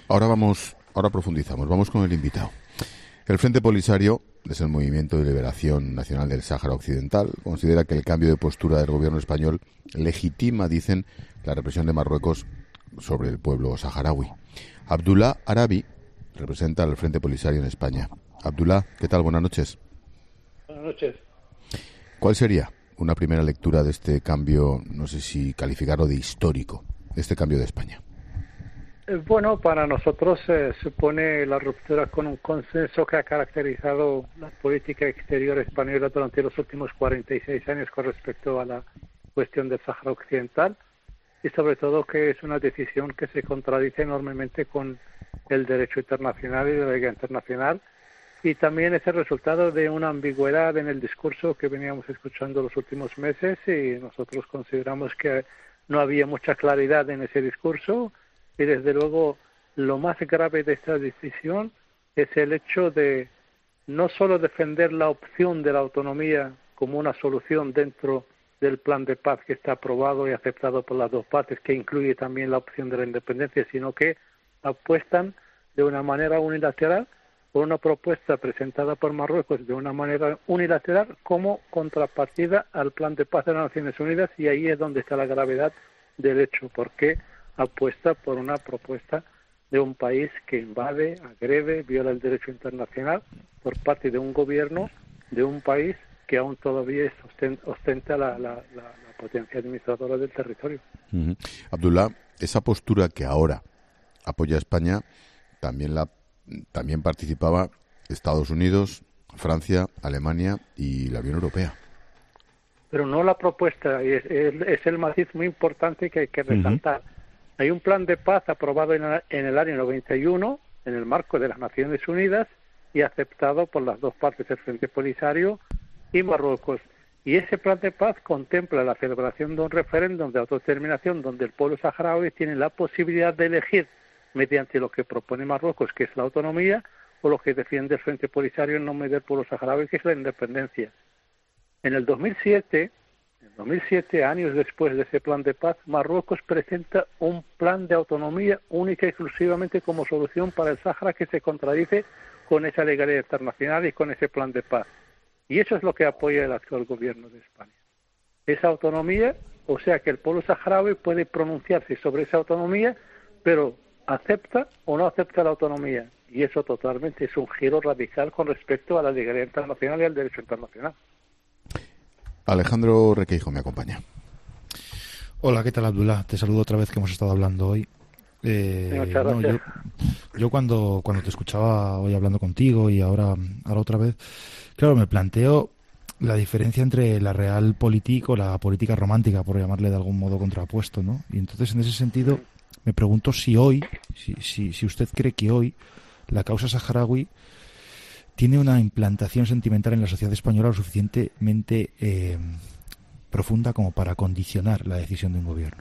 Ahora profundizamos, vamos con el invitado. El Frente Polisario, es el Movimiento de Liberación Nacional del Sáhara Occidental, considera que el cambio de postura del gobierno español legitima, dicen, la represión de Marruecos sobre el pueblo saharaui. Abdullah Arabi representa al Frente Polisario en España. Abdullah, ¿qué tal? Buenas noches. Buenas noches. ¿Cuál sería una primera lectura de este cambio, no sé si calificarlo de histórico, de este cambio de España? Bueno, para nosotros supone la ruptura con un consenso que ha caracterizado la política exterior española durante los últimos 46 años con respecto a la cuestión del Sáhara Occidental, y sobre todo que es una decisión que se contradice enormemente con el derecho internacional y la ley internacional, y también es el resultado de una ambigüedad en el discurso que veníamos escuchando los últimos meses, y nosotros consideramos que no había mucha claridad en ese discurso. Y desde luego lo más grave de esta decisión es el hecho de no solo defender la opción de la autonomía como una solución dentro del plan de paz que está aprobado y aceptado por las dos partes, que incluye también la opción de la independencia, sino que apuestan de una manera unilateral por una propuesta presentada por Marruecos de una manera unilateral como contrapartida al plan de paz de las Naciones Unidas, y ahí es donde está la gravedad del hecho, porque apuesta por una propuesta de un país que invade, agrede, viola el derecho internacional por parte de un gobierno de un país que aún todavía ostenta la potencia administradora del territorio. Uh-huh. Abdullah, esa postura que ahora apoya a España también participaba Estados Unidos, Francia, Alemania y la Unión Europea. Pero no la propuesta, es el matiz muy importante que hay que resaltar. Uh-huh. Hay un plan de paz aprobado en el año 91 en el marco de las Naciones Unidas y aceptado por las dos partes, el Frente Polisario y Marruecos. Y ese plan de paz contempla la celebración de un referéndum de autodeterminación donde el pueblo saharaui tiene la posibilidad de elegir mediante lo que propone Marruecos, que es la autonomía, o lo que defiende el Frente Polisario en nombre del pueblo saharaui, que es la independencia. En el 2007, años después de ese plan de paz, Marruecos presenta un plan de autonomía única y exclusivamente como solución para el Sáhara, que se contradice con esa legalidad internacional y con ese plan de paz. Y eso es lo que apoya el actual gobierno de España. Esa autonomía, o sea que el pueblo saharaui puede pronunciarse sobre esa autonomía, pero acepta o no acepta la autonomía. Y eso totalmente es un giro radical con respecto a la legalidad internacional y al derecho internacional. Alejandro Requeijo me acompaña. Hola, ¿qué tal, Abdullah? Te saludo otra vez, que hemos estado hablando hoy. Muchas gracias. Yo cuando te escuchaba hoy hablando contigo y ahora otra vez, claro, me planteo la diferencia entre la realpolitik o la política romántica, por llamarle de algún modo contrapuesto, ¿no? Y entonces, en ese sentido, me pregunto si usted cree que hoy la causa saharaui tiene una implantación sentimental en la sociedad española lo suficientemente profunda como para condicionar la decisión de un gobierno.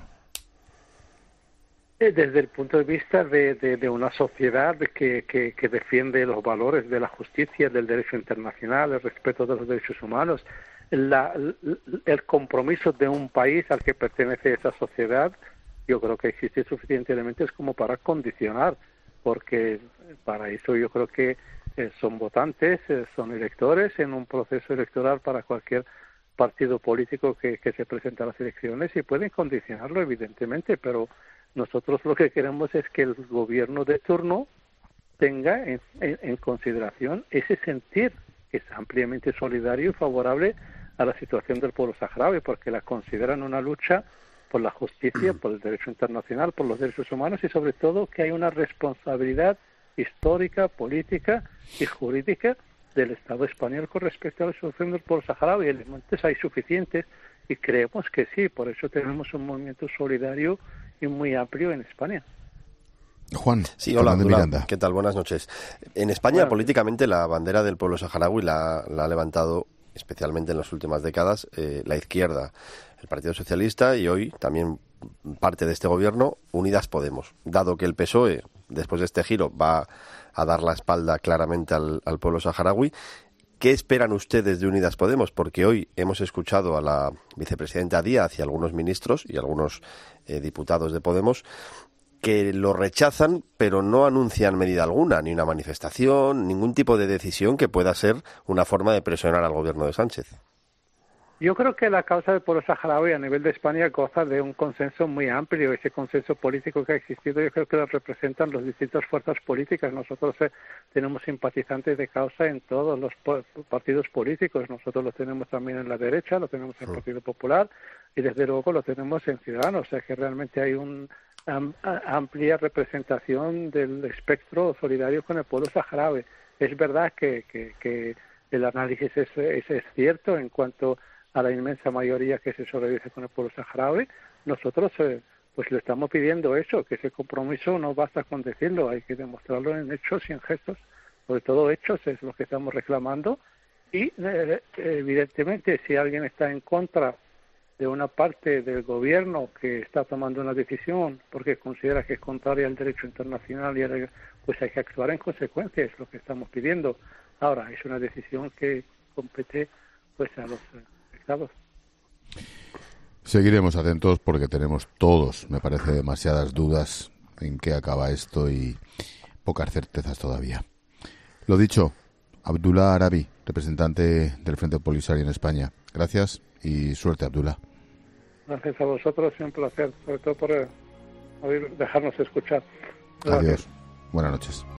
Desde el punto de vista de una sociedad que defiende los valores de la justicia, del derecho internacional, el respeto de los derechos humanos, el compromiso de un país al que pertenece esa sociedad, yo creo que existe suficientes elementos como para condicionar, porque para eso yo creo que son votantes, son electores en un proceso electoral para cualquier partido político que se presenta a las elecciones, y pueden condicionarlo evidentemente, pero nosotros lo que queremos es que el gobierno de turno tenga en consideración ese sentir que es ampliamente solidario y favorable a la situación del pueblo saharaui, porque la consideran una lucha por la justicia, por el derecho internacional, por los derechos humanos, y sobre todo que hay una responsabilidad histórica, política y jurídica del Estado español con respecto a la situación del pueblo saharaui. Elementos hay suficientes y creemos que sí, por eso tenemos un movimiento solidario y muy amplio en España. Juan, sí, hola, Miranda. ¿Qué tal? Buenas noches. En España, políticamente, la bandera del pueblo saharaui la ha levantado, especialmente en las últimas décadas, la izquierda, el Partido Socialista, y hoy también parte de este gobierno, Unidas Podemos. Dado que el PSOE, después de este giro, va a dar la espalda claramente al pueblo saharaui, ¿qué esperan ustedes de Unidas Podemos? Porque hoy hemos escuchado a la vicepresidenta Díaz y a algunos ministros y algunos diputados de Podemos que lo rechazan, pero no anuncian medida alguna, ni una manifestación, ningún tipo de decisión que pueda ser una forma de presionar al gobierno de Sánchez. Yo creo que la causa del pueblo saharaui a nivel de España goza de un consenso muy amplio. Ese consenso político que ha existido, yo creo que lo representan las distintas fuerzas políticas. Nosotros tenemos simpatizantes de causa en todos los partidos políticos. Nosotros lo tenemos también en la derecha, lo tenemos en el Partido Popular y desde luego lo tenemos en Ciudadanos. O sea que realmente hay una amplia representación del espectro solidario con el pueblo saharaui. Es verdad que el análisis es cierto en cuanto a la inmensa mayoría que se solidariza con el pueblo saharaui. Nosotros pues le estamos pidiendo eso, que ese compromiso no basta con decirlo, hay que demostrarlo en hechos y en gestos, sobre todo hechos es lo que estamos reclamando y evidentemente si alguien está en contra de una parte del gobierno que está tomando una decisión porque considera que es contraria al derecho internacional pues hay que actuar en consecuencia, es lo que estamos pidiendo. Ahora, es una decisión que compete pues a los estados. Seguiremos atentos porque tenemos todos, me parece, demasiadas dudas en qué acaba esto y pocas certezas todavía. Lo dicho, Abdullah Arabi, representante del Frente Polisario en España. Gracias y suerte, Abdullah. Gracias a vosotros, es un placer, sobre todo por dejarnos escuchar. Gracias. Adiós. Buenas noches.